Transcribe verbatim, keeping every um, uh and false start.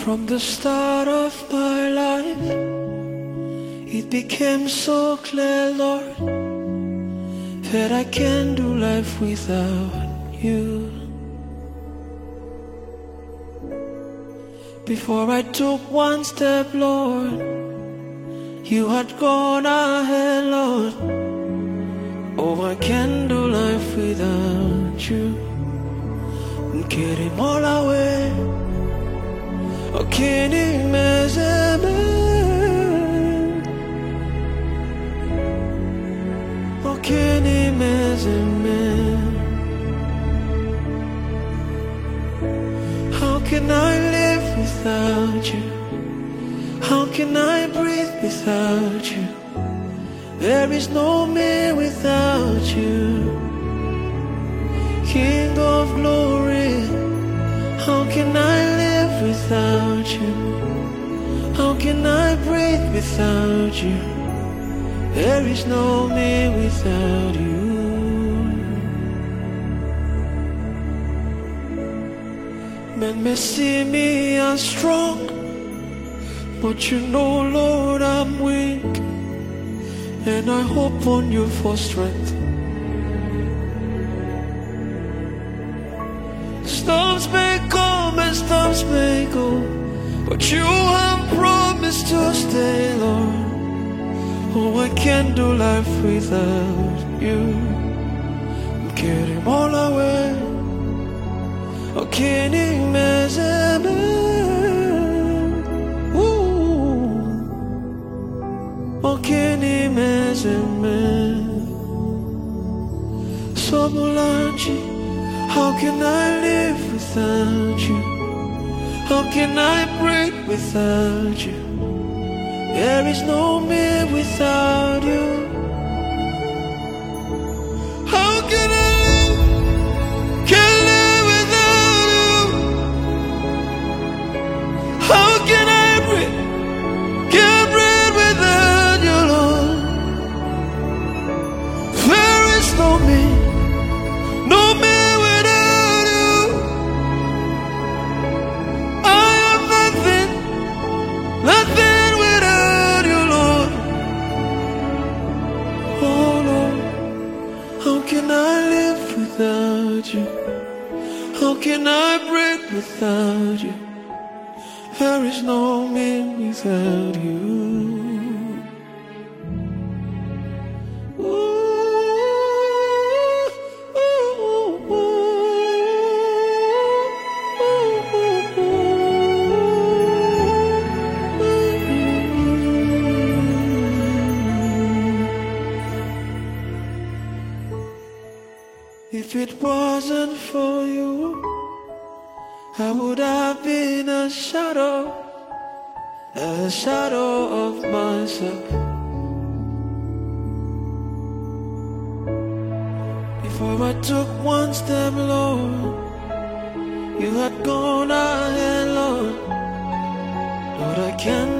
From the start of my life, it became so clear, Lord, that I can't do life without you. Before I took one step, Lord, you had gone ahead, Lord. Oh, I can't do life without you. Nkiri mola we, okini mezeme, okini mezeme. How can I live without you? How can I breathe without you? There is no me without you. King of glory, how can I live without you? How can I breathe without you? There is no me without you. Men may see me as strong, but you know, Lord, I'm weak, and I hope on you for strength. Storms may come and storms may go, but you have promised to stay, Lord. Oh, I can't do life without you. I'm getting all away. Oh, can't imagine. So Mulanji, how can I live without you? How can I breathe without you? There is no me without you. How can I live? Can't live without you. How can I breathe? Can't breathe without you, Lord. There is no me. No me without you. I am nothing, nothing without you, Lord. Oh Lord, how can I live without you? How can I breathe without you? There is no me without you. If it wasn't for you, I would have been a shadow, a shadow of myself. Before I took one step, Lord, you had gone ahead, Lord. Lord, I can't